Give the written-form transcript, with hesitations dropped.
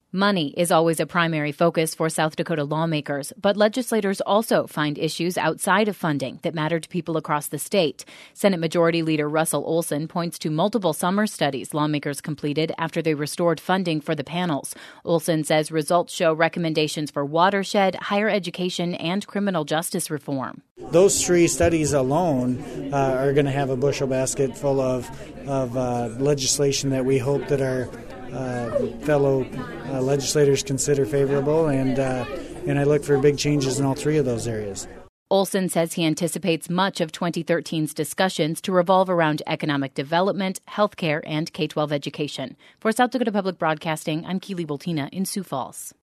Money is always a primary focus for South Dakota lawmakers, but legislators also find issues outside of funding that matter to people across the state. Senate Majority Leader Russell Olson points to multiple summer studies lawmakers completed after they restored funding for the panels. Olson says results show recommendations for watershed, higher education, and criminal justice reform. Those three studies alone are going to have a bushel basket full of legislation that we hope that our fellow legislators consider favorable, and I look for big changes in all three of those areas. Olson says he anticipates much of 2013's discussions to revolve around economic development, healthcare, and K-12 education. For South Dakota Public Broadcasting, I'm Keely Boltina in Sioux Falls.